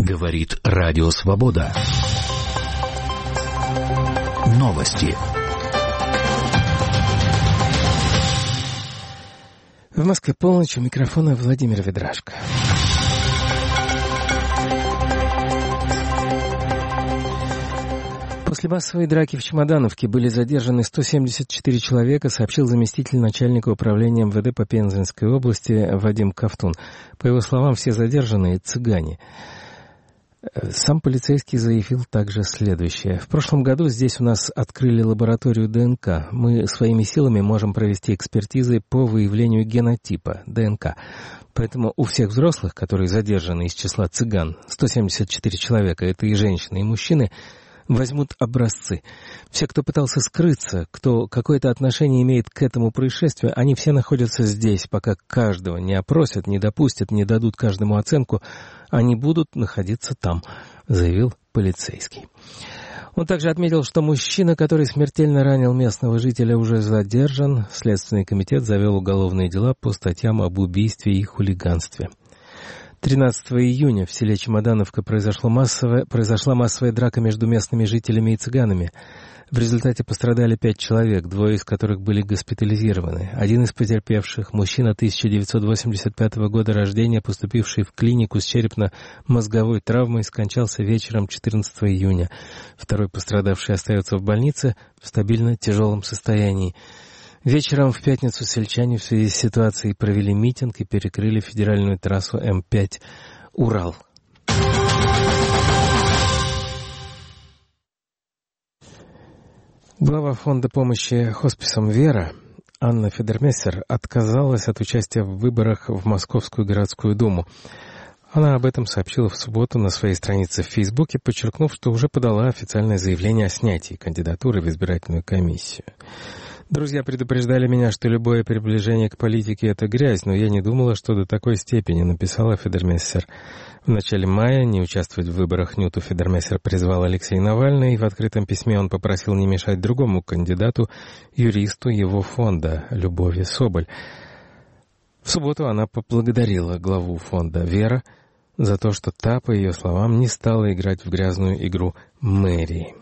Говорит Радио Свобода. Новости. В Москве полночь, у микрофона Владимир Ведрашко. После массовой драки в Чемодановке были задержаны 174 человека, сообщил заместитель начальника управления МВД по Пензенской области Вадим Ковтун. По его словам, все задержанные – цыгане. Сам полицейский заявил также следующее. В прошлом году здесь у нас открыли лабораторию ДНК. Мы своими силами можем провести экспертизы по выявлению генотипа ДНК. Поэтому у всех взрослых, которые задержаны из числа цыган, 174 человека, это и женщины, и мужчины, возьмут образцы. Все, кто пытался скрыться, кто какое-то отношение имеет к этому происшествию, они все находятся здесь, пока каждого не опросят, не допустят, не дадут каждому оценку, они будут находиться там, заявил полицейский. Он также отметил, что мужчина, который смертельно ранил местного жителя, уже задержан. Следственный комитет завел уголовные дела по статьям об убийстве и хулиганстве. 13 июня в селе Чемодановка произошла массовая драка между местными жителями и цыганами. В результате пострадали 5 человек, 2 из которых были госпитализированы. Один из потерпевших, мужчина 1985 года рождения, поступивший в клинику с черепно-мозговой травмой, скончался вечером 14 июня. Второй пострадавший остается в больнице в стабильно тяжелом состоянии. Вечером в пятницу сельчане в связи с ситуацией провели митинг и перекрыли федеральную трассу М5 «Урал». Глава фонда помощи хосписам «Вера» Анна Федермессер отказалась от участия в выборах в Московскую городскую думу. Она об этом сообщила в субботу на своей странице в Фейсбуке, подчеркнув, что уже подала официальное заявление о снятии кандидатуры в избирательную комиссию. Друзья предупреждали меня, что любое приближение к политике — это грязь, но я не думала, что до такой степени, написала Федермессер. В начале мая не участвовать в выборах Нюту Федермессер призвал Алексей Навальный, и в открытом письме он попросил не мешать другому кандидату, юристу его фонда, Любови Соболь. В субботу она поблагодарила главу фонда «Вера» за то, что та, по ее словам, не стала играть в грязную игру мэрии.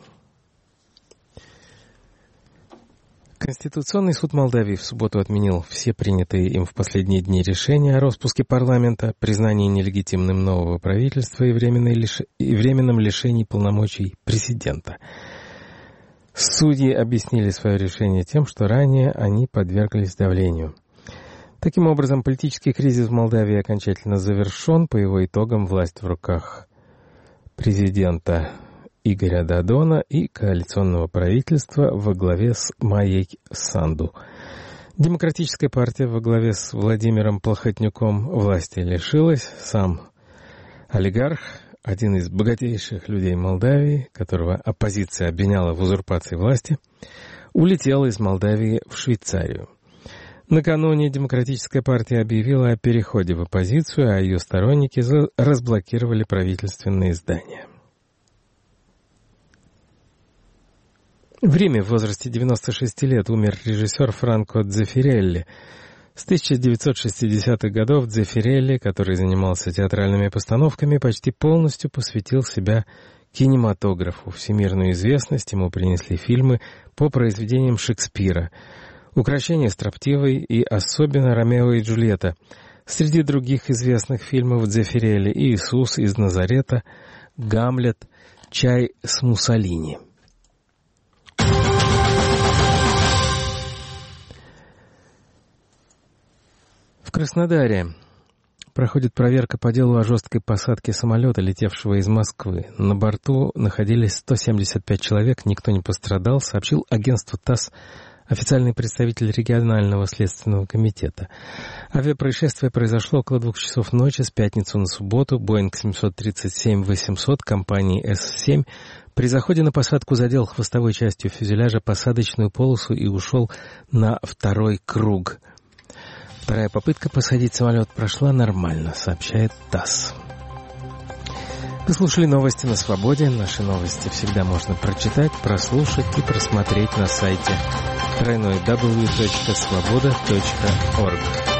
Конституционный суд Молдавии в субботу отменил все принятые им в последние дни решения о распуске парламента, признании нелегитимным нового правительства и временном лишении полномочий президента. Судьи объяснили свое решение тем, что ранее они подверглись давлению. Таким образом, политический кризис в Молдавии окончательно завершен. По его итогам власть в руках президента Игоря Додона и коалиционного правительства во главе с Майей Санду. Демократическая партия во главе с Владимиром Плохотнюком власти лишилась. Сам олигарх, один из богатейших людей Молдавии, которого оппозиция обвиняла в узурпации власти, улетел из Молдавии в Швейцарию. Накануне Демократическая партия объявила о переходе в оппозицию, а ее сторонники разблокировали правительственные здания. В Риме в возрасте 96 лет умер режиссер Франко Дзеффирелли. С 1960-х годов Дзеффирелли, который занимался театральными постановками, почти полностью посвятил себя кинематографу. Всемирную известность ему принесли фильмы по произведениям Шекспира, «Укрощение строптивой» и особенно «Ромео и Джульетта». Среди других известных фильмов Дзеффирелли «Иисус из Назарета», «Гамлет», «Чай с Муссолини». В Краснодаре проходит проверка по делу о жесткой посадке самолета, летевшего из Москвы. На борту находились 175 человек, никто не пострадал, сообщил агентству ТАСС официальный представитель регионального следственного комитета. Авиапроисшествие произошло около 2 часов ночи с пятницы на субботу. Боинг 737-800 компании С-7 при заходе на посадку задел хвостовой частью фюзеляжа посадочную полосу и ушел на второй круг. Вторая попытка посадить самолет прошла нормально, сообщает ТАСС. Вы слушали новости на Свободе. Наши новости всегда можно прочитать, прослушать и просмотреть на сайте www.svoboda.org.